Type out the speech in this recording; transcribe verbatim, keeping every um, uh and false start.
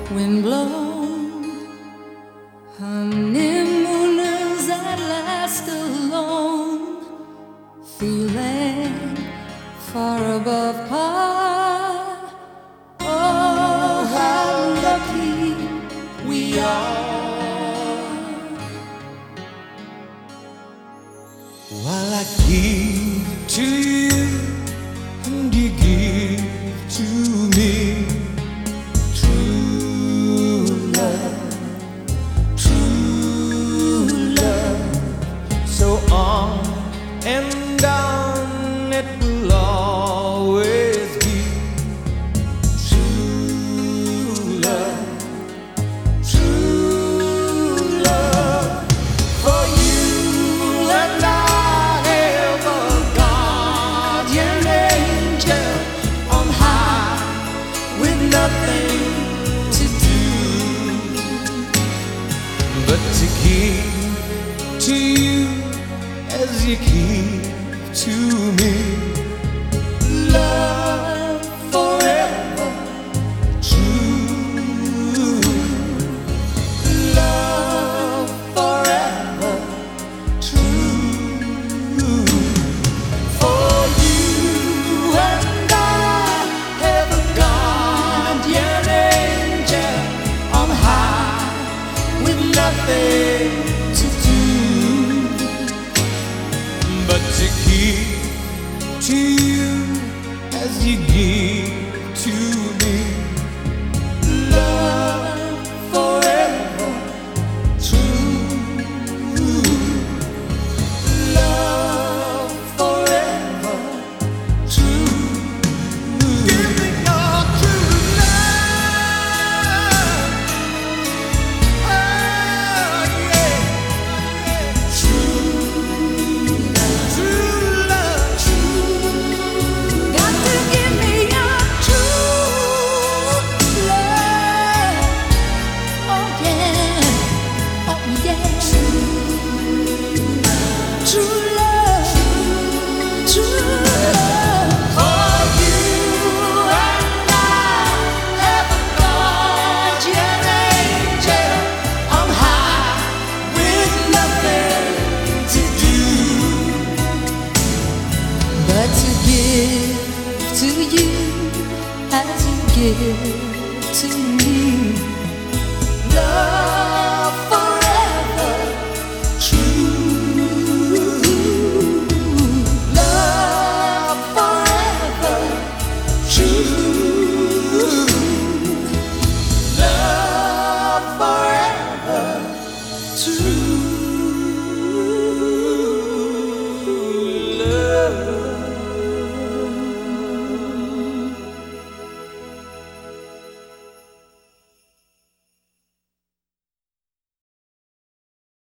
wind blown, honeymooners at last alone, feeling far above par. Oh, how lucky we are. While I give to you and you give to me, true love, true love. So on and on it will always be true love, true love. For you and I have a guardian angel on high with nothing to do but to give to you as you give to me. Love forever, true. Love forever, true. For you and I have a guardian angel on high with nothing to do but to give to you as you give to me. Love forever, true. Love forever, true. Give me your true love. Oh yeah, true love, true love, true. Got to give me your true love. Oh yeah, oh yeah. True love, true love. For you and I have a guardian angel on high with nothing to do But to give to you as you give to me.